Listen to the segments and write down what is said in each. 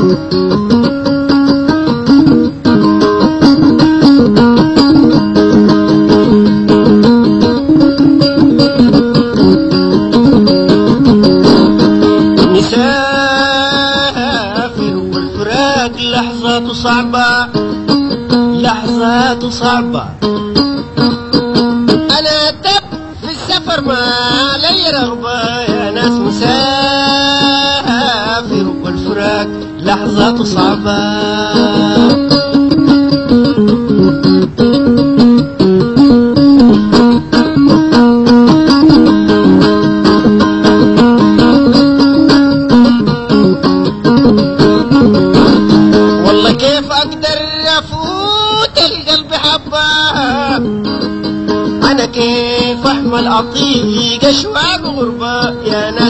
لحظات صعبة لحظات صعبة. أنا تب في السفر ما لي رغبة يا ناس مسافر، والفراق لحظات صعبة. كيف اقدر افوت القلب حبه، انا كيف احمل اطيق اشواق غربه يا ناس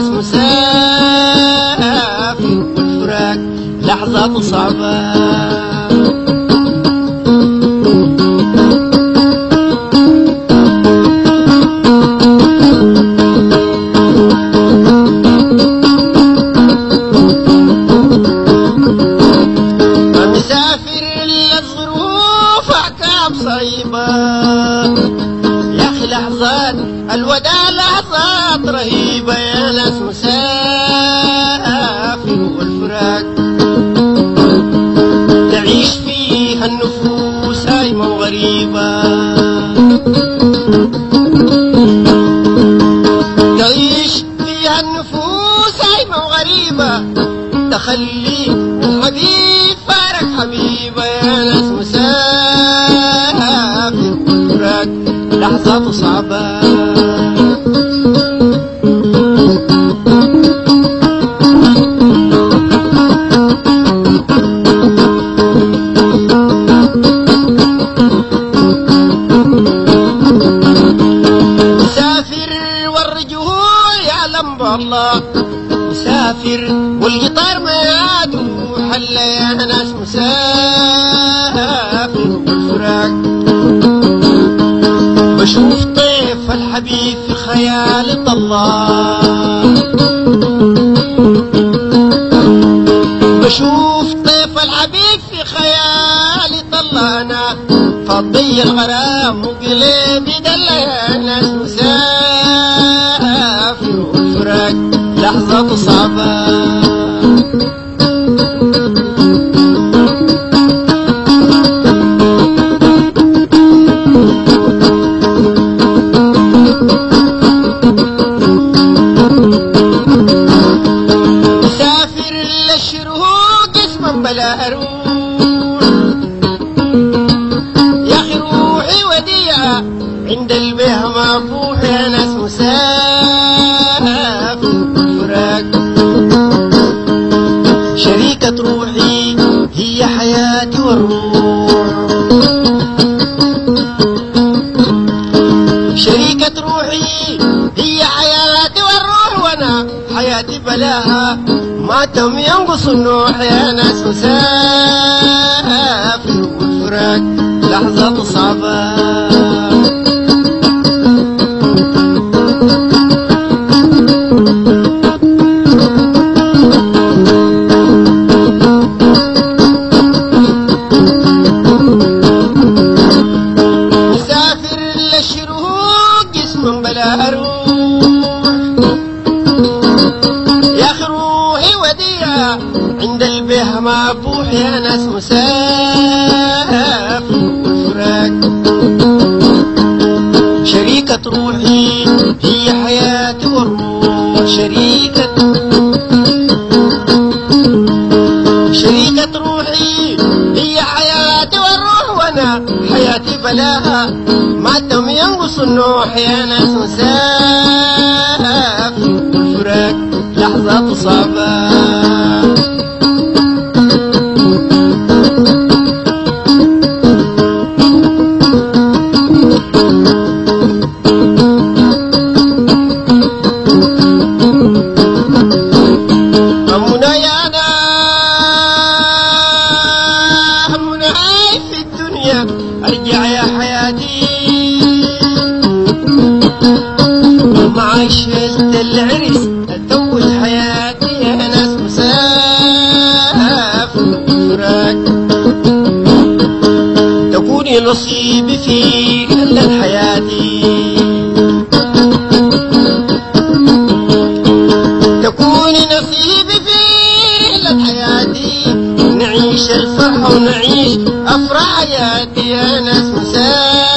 مسافر، والفراق لحظات صعبه. يا أخي لحظات الوداع لحظات رهيبة يا ناس مسافر، والفراق تعيش فيها النفوس هايمة وغريبة، تعيش فيها النفوس هايمة وغريبة. تخلي الحبيب فارق حبيبة يا ناس مسافر، والفراق لحظات صعبة. مسافر والرجوع يعلم بالله، مسافر والقطار ما يعدو حل يا ناس مسافر، والفراق بشوف طيف الحبيب في خيال الله، بشوف طيف الحبيب في خيالي طلع. انا فضي الغرام وقلبي دلى يا ناس مسافر، والفراق لحظات صعبة. مسافر للشروق اسما بلا اروح، يا اخي روحي وديعة عند البيه مفوح يا ناس مسافر، والفراق شريكة روحي هي حياتي والروح، شريكة روحي هي حياتي والروح، وانا حياتي بلاها ما تم ينقص النوح يا ناس مسافر، والفراق لحظات صعبة. مسافر للشروق اسم بلا اروح، يا اخي روحي وديعة عند البيه مفوح يا ناس مسافر، والفراق شريكة روحي هي حياتي والروح، شريكة روحي هي حياتي والروح، وانا حياتي بلاها ما تم ينقص النوح يا ناس مسافر، والفراق لحظات صعبة. ارجع يا حياتي مع شهادة العرس اتوج حياتي يا ناس مسافر، نصيبي في خلت حياتي تكوني نصيبي في خلت حياتي نعيش الفرحة ونعيش أفراح حياتي يا ناس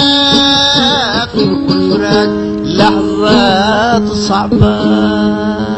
مسافر كل فراق لحظات صعبة